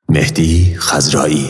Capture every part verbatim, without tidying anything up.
مهدی خضرایی.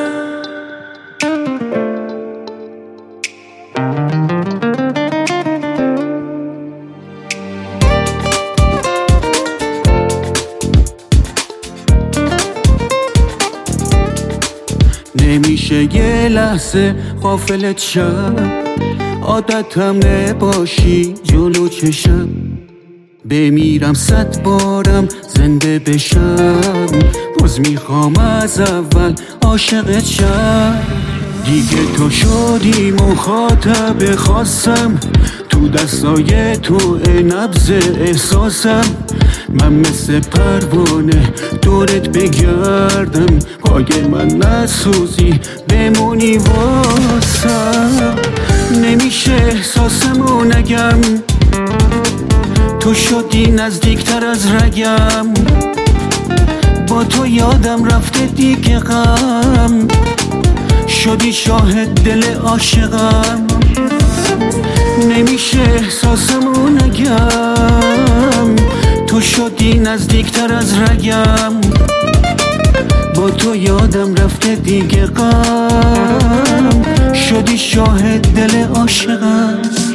نمیشه یه لحظه غافلت شم، عادتم نباشی جلو چشم. بمیرم صد بارم زنده بشم، باز میخوام از اول عاشقت شم. دیگه تو شدی مخاطب خاصم، تو دستای تو نبض احساسم. من مثل پروانه دورت بگردم، پای من نسوزی بمونی واسم. نمیشه احساسمو نگم، تو شدی نزدیکتر از رگم. با تو یادم رفته دیگه غم، شدی شاهد دل عاشقم. نمیشه احساسمو نگم، تو شدی نزدیکتر از رگم. با تو یادم رفته دیگه غم، شدی شاهد دل عاشقم.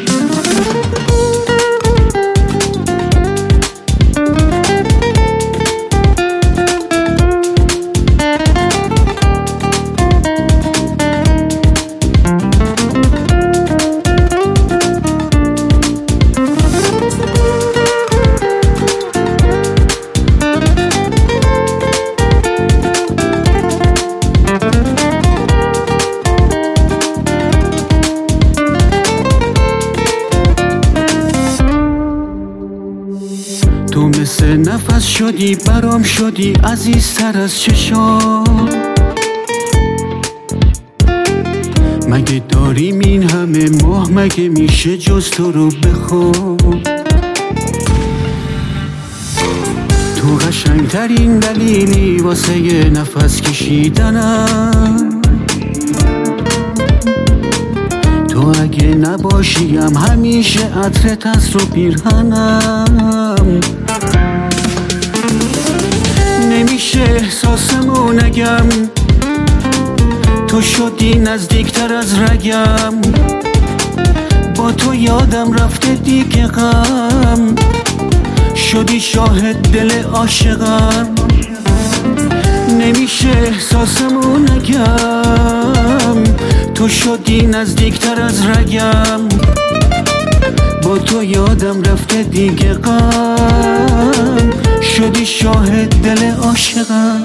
تو مثل نفس شدی برام، شدی عزیزتر از چشام. مگه داریم این همه ماه، مگه میشه جز تو رو بخوام؟ تو قشنگترین دلیلی واسه یه نفس کشیدنم. تو اگه نباشیم همیشه عطرت از رو پیرهنم. نمیشه احساسمو نگم، تو شدی نزدیکتر از رگم. با تو یادم رفته دیگه غم، شدی شاهد دل عاشقم. نمیشه احساسمو نگم، تو شدی نزدیکتر از رگم. با تو یادم رفته دیگه غم، شدی شاهد دل عاشقم.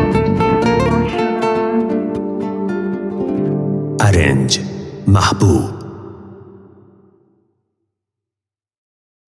ارنج محبوب.